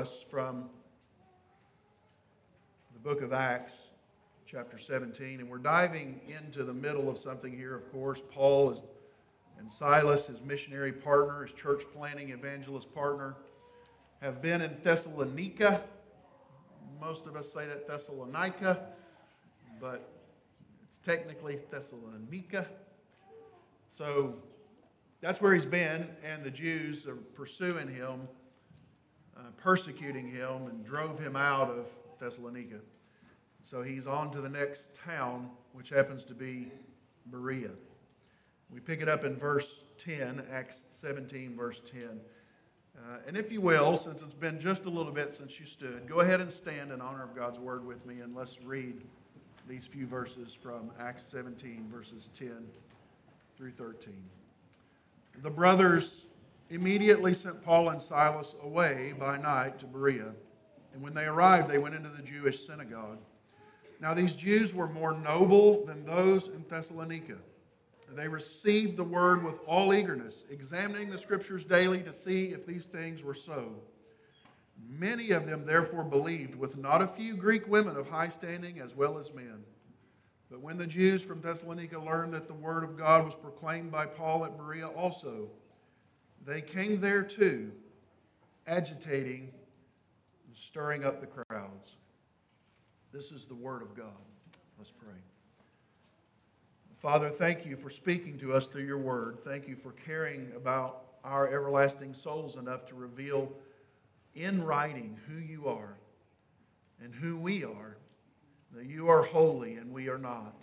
us from the book of Acts, chapter 17. And we're diving into the middle of something here, of course. Paul and Silas, his missionary partner, his church planting evangelist partner, have been in Thessalonica. Most of us say that Thessalonica, but it's technically Thessalonica. So that's where he's been, and the Jews are pursuing him, persecuting him, and drove him out of Thessalonica. So he's on to the next town, which happens to be Berea. We pick it up in verse 10, Acts 17, verse 10. And if you will, since it's been just a little bit since you stood, go ahead and stand in honor of God's word with me, and let's read these few verses from Acts 17, verses 10 through 13. The brothers immediately sent Paul and Silas away by night to Berea, and when they arrived, they went into the Jewish synagogue. Now these Jews were more noble than those in Thessalonica. They received the word with all eagerness, examining the scriptures daily to see if these things were so. Many of them therefore believed, with not a few Greek women of high standing as well as men. But when the Jews from Thessalonica learned that the word of God was proclaimed by Paul at Berea also, they came there too, agitating and stirring up the crowds. This is the word of God. Let's pray. Father, thank you for speaking to us through your word. Thank you for caring about our everlasting souls enough to reveal in writing who you are and who we are, that you are holy and we are not,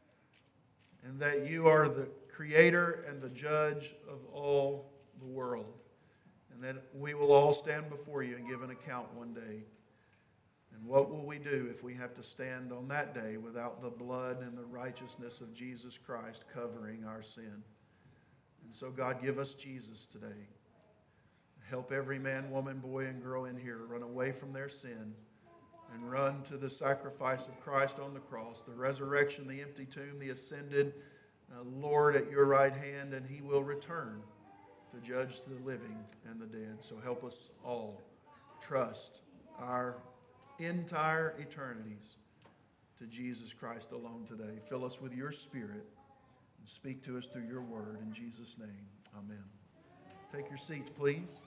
and that you are the creator and the judge of all the world, and that we will all stand before you and give an account one day. And what will we do if we have to stand on that day without the blood and the righteousness of Jesus Christ covering our sin? And so, God, give us Jesus today. Help every man, woman, boy, and girl in here run away from their sin and run to the sacrifice of Christ on the cross, the resurrection, the empty tomb, the ascended Lord at your right hand, and he will return to judge the living and the dead. So help us all trust our entire eternities to Jesus Christ alone today. Fill us with your Spirit and speak to us through your word. In Jesus' name, amen. Take your seats, please.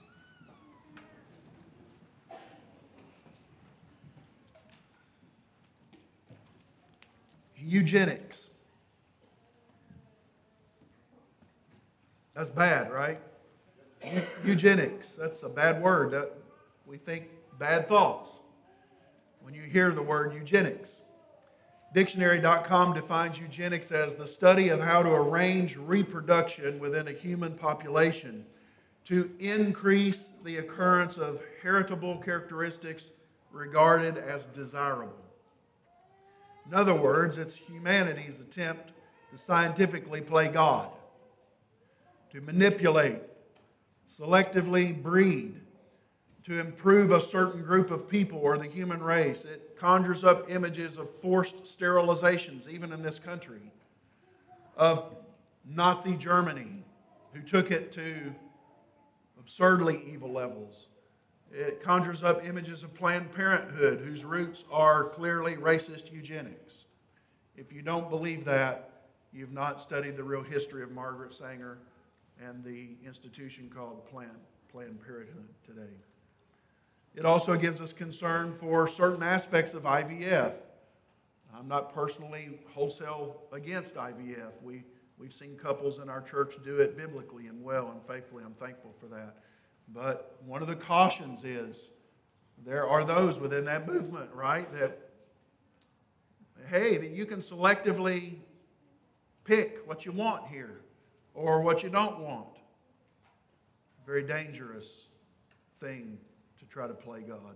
Eugenics. That's bad, right? Eugenics. That's a bad word. We think bad thoughts when you hear the word eugenics. Dictionary.com defines eugenics as the study of how to arrange reproduction within a human population to increase the occurrence of heritable characteristics regarded as desirable. In other words, it's humanity's attempt to scientifically play God, to manipulate, selectively breed, to improve a certain group of people or the human race. It conjures up images of forced sterilizations, even in this country, of Nazi Germany, who took it to absurdly evil levels. It conjures up images of Planned Parenthood, whose roots are clearly racist eugenics. If you don't believe that, you've not studied the real history of Margaret Sanger and the institution called Planned Parenthood today. It also gives us concern for certain aspects of IVF. I'm not personally wholesale against IVF. We've seen couples in our church do it biblically and well and faithfully. I'm thankful for that. But one of the cautions is there are those within that movement, right, that, hey, that you can selectively pick what you want here or what you don't want. Very dangerous thing to try to play God.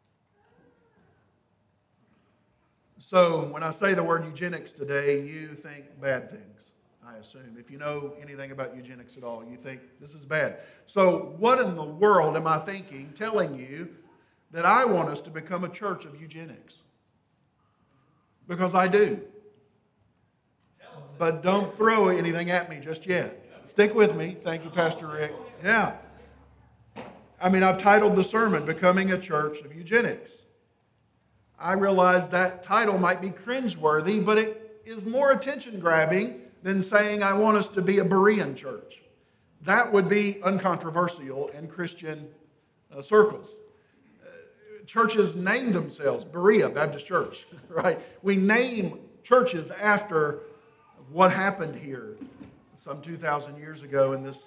So when I say the word eugenics today, you think bad things, I assume. If you know anything about eugenics at all, you think this is bad. So what in the world am I thinking telling you that I want us to become a church of eugenics? Because I do. But don't throw anything at me just yet. Stick with me. Thank you, Pastor Rick. Yeah. I've titled the sermon, Becoming a Church of Eugenics. I realize that title might be cringeworthy, but it is more attention-grabbing than saying I want us to be a Berean church. That would be uncontroversial in Christian circles. Churches name themselves Berea Baptist Church, right? We name churches after what happened here some 2,000 years ago in this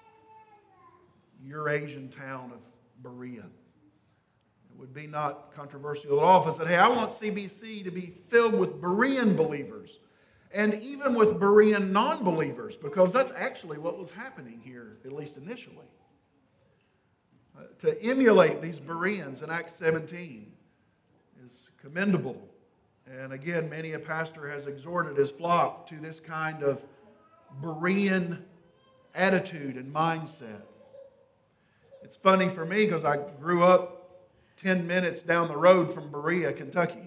Eurasian town of Berea. It would be not controversial at all if I said, hey, I want CBC to be filled with Berean believers and even with Berean non-believers, because that's actually what was happening here, at least initially. To emulate these Bereans in Acts 17 is commendable. And again, many a pastor has exhorted his flock to this kind of Berean attitude and mindset. It's funny for me because I grew up 10 minutes down the road from Berea, Kentucky.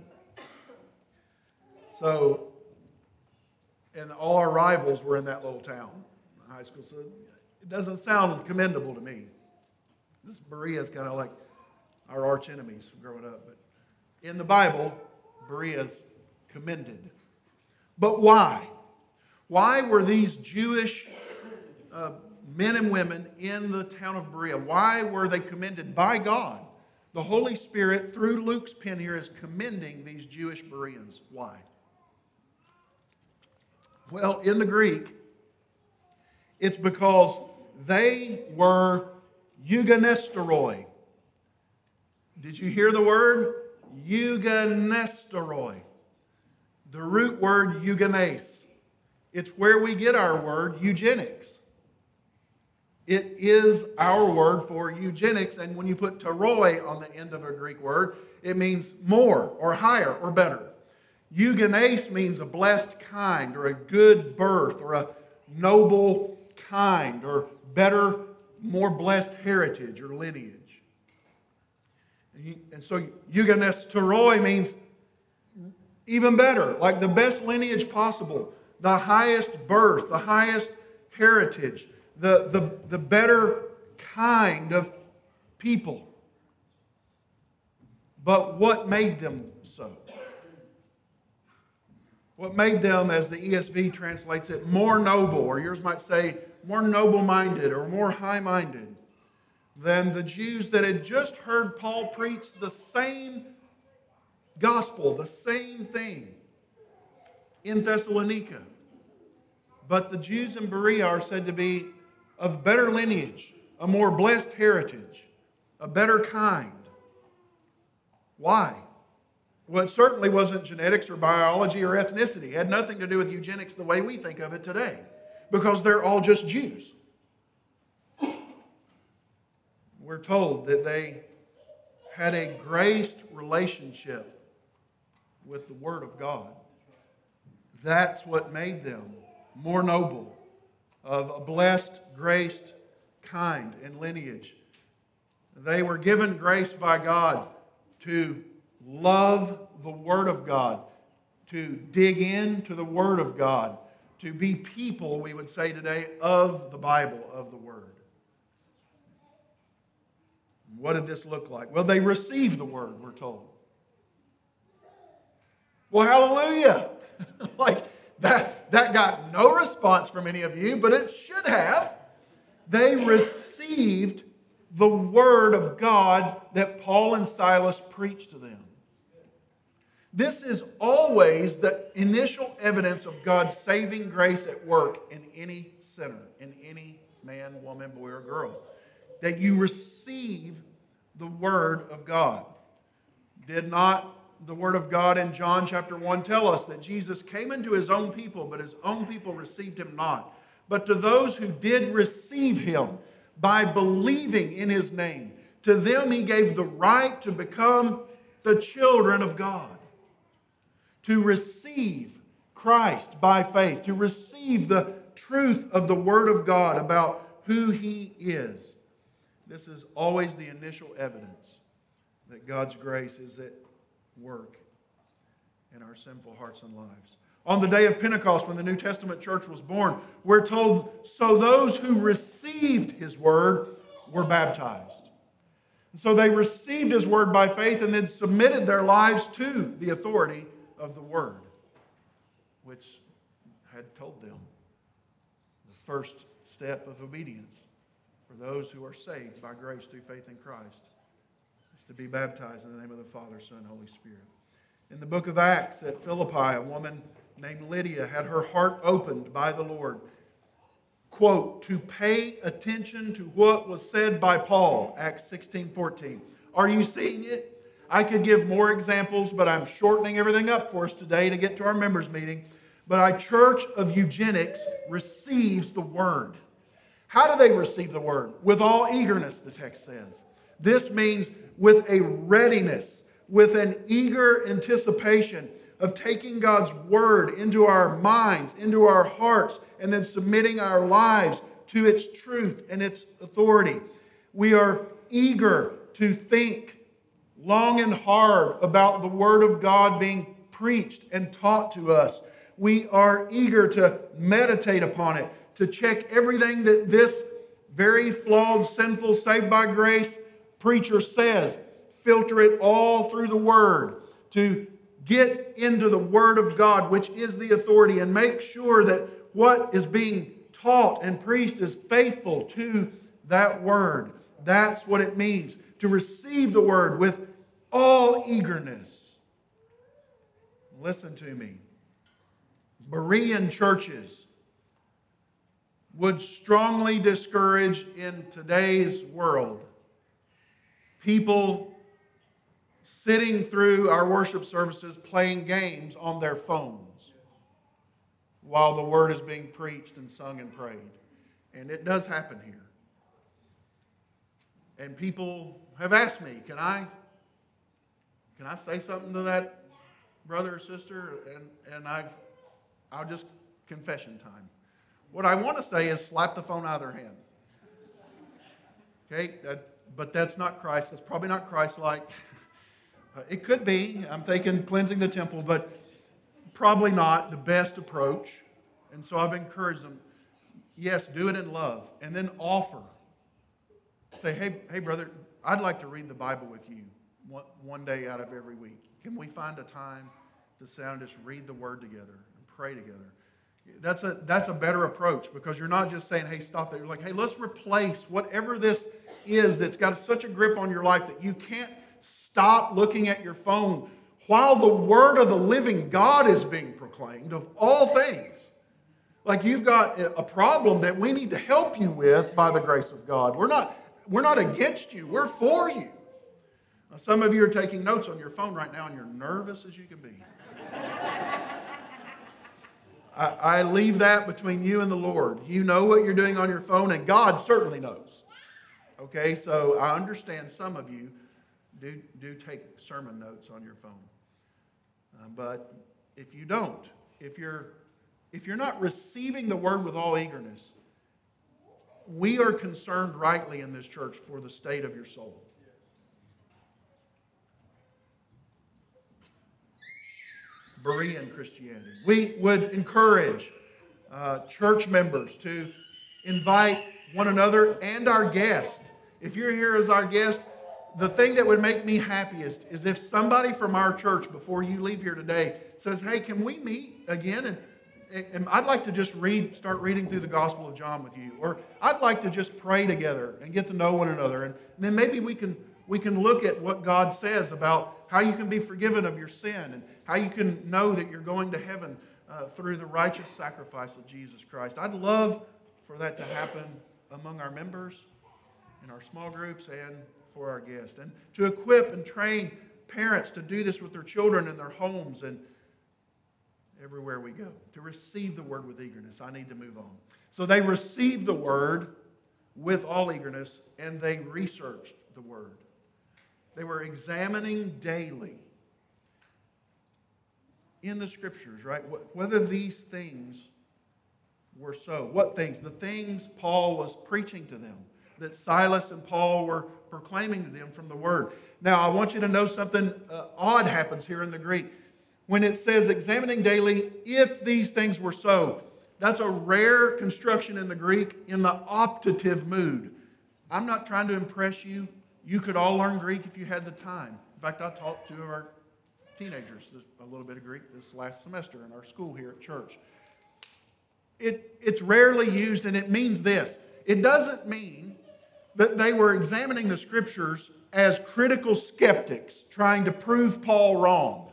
So, and all our rivals were in that little town, high school. So it doesn't sound commendable to me. This Berea is kind of like our arch enemies from growing up. But in the Bible, Berea is commended. But why? Why were these Jewish men and women in the town of Berea, why were they commended by God? The Holy Spirit, through Luke's pen here, is commending these Jewish Bereans. Why? Well, in the Greek, it's because they were eugenesteroi. Did you hear the word? Eugenesteroi. The root word eugenes. It's where we get our word eugenics. It is our word for eugenics, and when you put teroi on the end of a Greek word, it means more or higher or better. Eugenes means a blessed kind or a good birth or a noble kind or better, more blessed heritage or lineage. And so eugenesteroi means even better, like the best lineage possible, the highest birth, the highest heritage, the better kind of people. But what made them so? What made them, as the ESV translates it, more noble, or yours might say more noble-minded or more high-minded than the Jews that had just heard Paul preach the same gospel, the same thing in Thessalonica. But the Jews in Berea are said to be of better lineage, a more blessed heritage, a better kind. Why? Well, it certainly wasn't genetics or biology or ethnicity. It had nothing to do with eugenics the way we think of it today, because they're all just Jews. We're told that they had a graced relationship with the Word of God. That's what made them more noble, of a blessed, graced kind and lineage. They were given grace by God to love the Word of God, to dig into the Word of God, to be people, we would say today, of the Bible, of the Word. What did this look like? Well, they received the Word, we're told. Well, hallelujah! Like, that got no response from any of you, but it should have. They received the Word of God that Paul and Silas preached to them. This is always the initial evidence of God's saving grace at work in any sinner, in any man, woman, boy, or girl. That you receive the Word of God. Did not the Word of God in John chapter 1 tell us that Jesus came into His own people, but His own people received Him not? But to those who did receive Him by believing in His name, to them He gave the right to become the children of God. To receive Christ by faith, to receive the truth of the Word of God about who He is. This is always the initial evidence that God's grace is at work in our sinful hearts and lives. On the day of Pentecost, when the New Testament church was born, we're told, so those who received His Word were baptized. So they received his word by faith and then submitted their lives to the authority of the word, which had told them the first step of obedience for those who are saved by grace through faith in Christ is to be baptized in the name of the Father, Son, and Holy Spirit. In the book of Acts at Philippi, a woman named Lydia had her heart opened by the Lord, quote, to pay attention to what was said by Paul, Acts 16:14. Are you seeing it? I could give more examples, but I'm shortening everything up for us today to get to our members' meeting. But our Church of Eugenics receives the word. How do they receive the word? With all eagerness, the text says. This means with a readiness, with an eager anticipation of taking God's word into our minds, into our hearts, and then submitting our lives to its truth and its authority. We are eager to think long and hard about the word of God being preached and taught to us. We are eager to meditate upon it, to check everything that this very flawed, sinful, saved by grace preacher says, filter it all through the word, to get into the word of God, which is the authority, and make sure that what is being taught and preached is faithful to that word. That's what it means to receive the word with all eagerness. Listen to me. Berean churches would strongly discourage in today's world people sitting through our worship services playing games on their phones while the word is being preached and sung and prayed. And it does happen here. And people have asked me, can I say something to that brother or sister? And I'll just confession time. What I want to say is slap the phone out of their hand. Okay? But that's not Christ. That's probably not Christ-like. It could be. I'm thinking cleansing the temple, but probably not the best approach. And so I've encouraged them, yes, do it in love. And then offer. Say, hey, brother, I'd like to read the Bible with you one day out of every week. Can we find a time to sit down and just read the Word together and pray together? That's a better approach, because you're not just saying, hey, stop it. You're like, hey, let's replace whatever this is that's got such a grip on your life that you can't stop looking at your phone while the Word of the living God is being proclaimed of all things. Like you've got a problem that we need to help you with by the grace of God. We're not against you. We're for you. Now, some of you are taking notes on your phone right now, and you're nervous as you can be. I leave that between you and the Lord. You know what you're doing on your phone, and God certainly knows. Okay, so I understand some of you do take sermon notes on your phone. But if you don't, if you're not receiving the word with all eagerness, we are concerned rightly in this church for the state of your soul. Berean Christianity. We would encourage church members to invite one another and our guest. If you're here as our guest, the thing that would make me happiest is if somebody from our church, before you leave here today, says, hey, can we meet again? And I'd like to just start reading through the Gospel of John with you. Or I'd like to just pray together and get to know one another. And then maybe we can look at what God says about how you can be forgiven of your sin and how you can know that you're going to heaven through the righteous sacrifice of Jesus Christ. I'd love for that to happen among our members, in our small groups, and for our guests. And to equip and train parents to do this with their children in their homes and everywhere we go. To receive the word with eagerness. I need to move on. So they received the word with all eagerness, and they researched the word. They were examining daily in the scriptures, right? Whether these things were so. What things? The things Paul was preaching to them, that Silas and Paul were proclaiming to them from the word. Now, I want you to know something odd happens here in the Greek. When it says examining daily, if these things were so, that's a rare construction in the Greek in the optative mood. I'm not trying to impress you. You could all learn Greek if you had the time. In fact, I taught 2 of our teenagers a little bit of Greek this last semester in our school here at church. It's rarely used, and it means this. It doesn't mean that they were examining the Scriptures as critical skeptics trying to prove Paul wrong.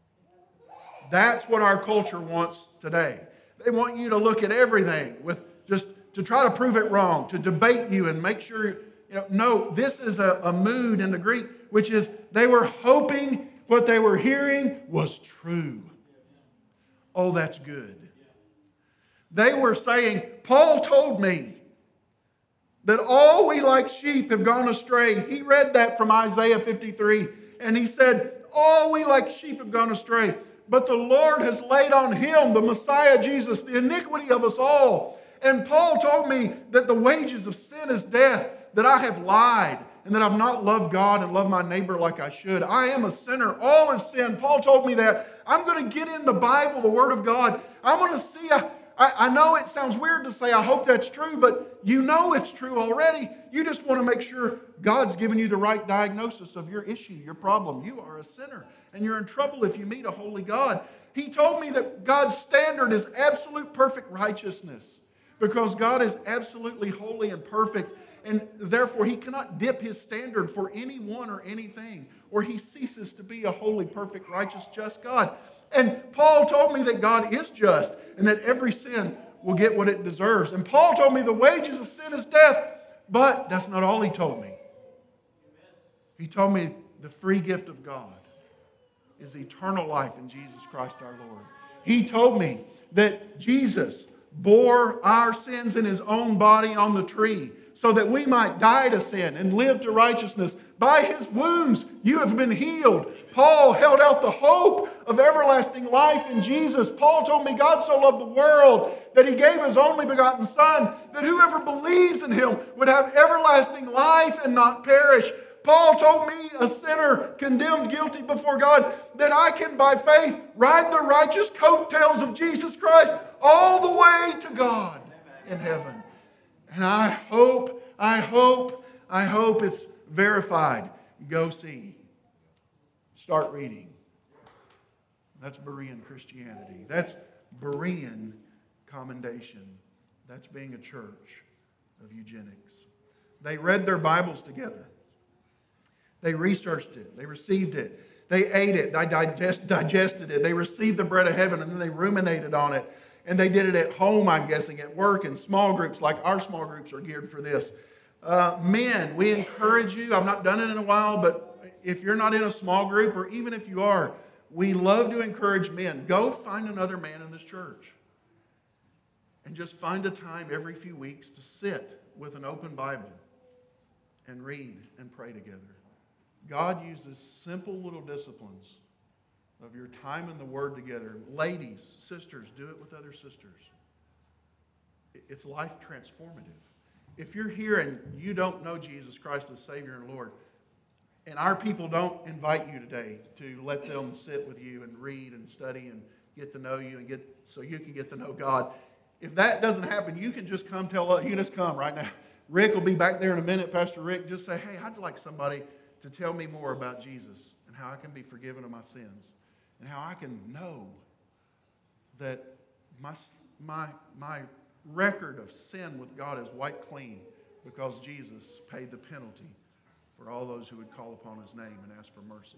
That's what our culture wants today. They want you to look at everything with just to try to prove it wrong, to debate you and make sure, no, this is a mood in the Greek, which is they were hoping what they were hearing was true. Oh, that's good. They were saying, Paul told me that all we like sheep have gone astray. He read that from Isaiah 53, and he said, all we like sheep have gone astray. But the Lord has laid on him, the Messiah Jesus, the iniquity of us all. And Paul told me that the wages of sin is death, that I have lied, and that I've not loved God and loved my neighbor like I should. I am a sinner. All have sinned. Paul told me that. I'm going to get in the Bible, the Word of God. I'm going to see. I know it sounds weird to say I hope that's true, but you know it's true already. You just want to make sure God's given you the right diagnosis of your issue, your problem. You are a sinner, and you're in trouble if you meet a holy God. He told me that God's standard is absolute perfect righteousness because God is absolutely holy and perfect, and therefore He cannot dip His standard for anyone or anything, or He ceases to be a holy, perfect, righteous, just God. And Paul told me that God is just and that every sin will get what it deserves. And Paul told me the wages of sin is death, but that's not all he told me. He told me the free gift of God is eternal life in Jesus Christ our Lord. He told me that Jesus bore our sins in His own body on the tree so that we might die to sin and live to righteousness. By His wounds you have been healed. Paul held out the hope of everlasting life in Jesus. Paul told me God so loved the world that He gave His only begotten Son, that whoever believes in Him would have everlasting life and not perish. Paul told me, a sinner condemned guilty before God, that I can by faith ride the righteous coattails of Jesus Christ all the way to God in heaven. And I hope it's verified. Go see. Start reading. That's Berean Christianity. That's Berean commendation. That's being a church of eugenics. They read their Bibles together. They researched it. They received it. They ate it. They digested it. They received the bread of heaven, and then they ruminated on it. And they did it at home, I'm guessing, at work, in small groups, like our small groups are geared for this. Men, we encourage you. I've not done it in a while, but if you're not in a small group, or even if you are, we love to encourage men. Go find another man in this church. And just find a time every few weeks to sit with an open Bible and read and pray together. God uses simple little disciplines of your time in the Word together. Ladies, sisters, do it with other sisters. It's life transformative. If you're here and you don't know Jesus Christ as Savior and Lord, and our people don't invite you today to let them sit with you and read and study and get to know you and so you can get to know God. If that doesn't happen, you can just come tell us. You can just come right now. Rick will be back there in a minute. Pastor Rick, just say, hey, I'd like somebody to tell me more about Jesus and how I can be forgiven of my sins and how I can know that my record of sin with God is wiped clean because Jesus paid the penalty for all those who would call upon His name and ask for mercy.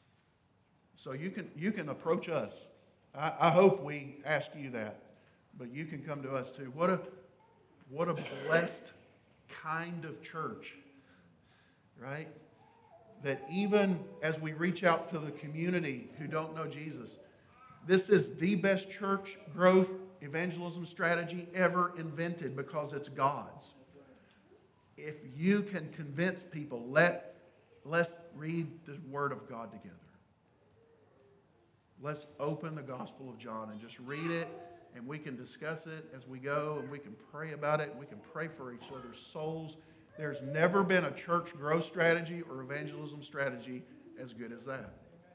So you can approach us. I hope we ask you that, but you can come to us too. What a blessed kind of church, right? That even as we reach out to the community who don't know Jesus, this is the best church growth evangelism strategy ever invented because it's God's. If you can convince people, let's read the Word of God together. Let's open the Gospel of John and just read it, and we can discuss it as we go, and we can pray about it, and we can pray for each other's souls. There's never been a church growth strategy or evangelism strategy as good as that.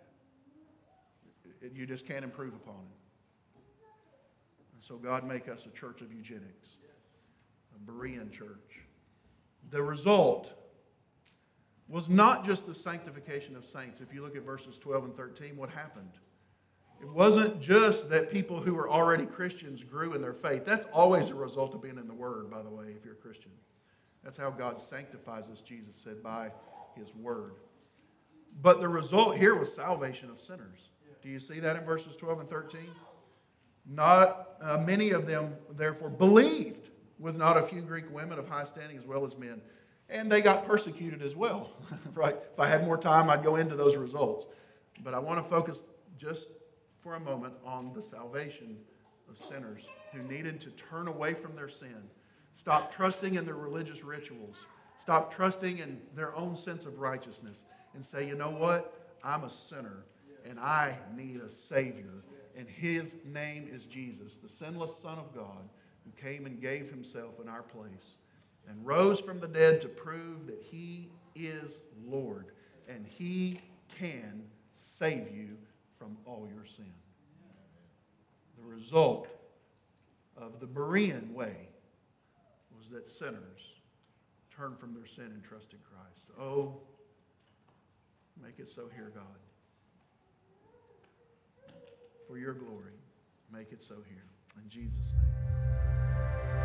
You just can't improve upon it. And so God make us a church of eugenics, a Berean church. The result was not just the sanctification of saints. If you look at verses 12 and 13, what happened? It wasn't just that people who were already Christians grew in their faith. That's always a result of being in the Word, by the way, if you're a Christian. That's how God sanctifies us, Jesus said, by His Word. But the result here was salvation of sinners. Do you see that in verses 12 and 13? Not many of them, therefore, believed, with not a few Greek women of high standing as well as men. And they got persecuted as well, right? If I had more time, I'd go into those results. But I want to focus just for a moment on the salvation of sinners who needed to turn away from their sin, stop trusting in their religious rituals, stop trusting in their own sense of righteousness, and say, you know what? I'm a sinner, and I need a Savior. And His name is Jesus, the sinless Son of God, who came and gave Himself in our place and rose from the dead to prove that He is Lord and He can save you from all your sin. The result of the Berean way was that sinners turned from their sin and trusted Christ. Oh, make it so here, God. For your glory, make it so here. In Jesus' name.